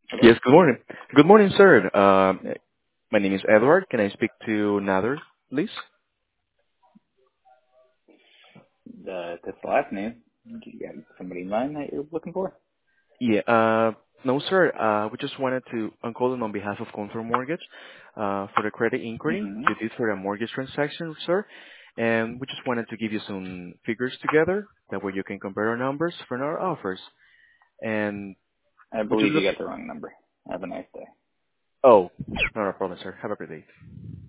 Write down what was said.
Hello? Yes, good morning. Good morning, sir. My name is Edward. Can I speak to Nader, please? That's the last name. Do you got somebody in mind that you're looking for? Yeah. No, sir. We just wanted to. I'm calling on behalf of Confirm Mortgage for the credit inquiry Mm-hmm. you did for a mortgage transaction, sir. And we just wanted to give you some figures together. That way you can compare our numbers for our offers. And I we just believe look. you got the wrong number. Have a nice day. Oh, not a problem, sir. Have a great day.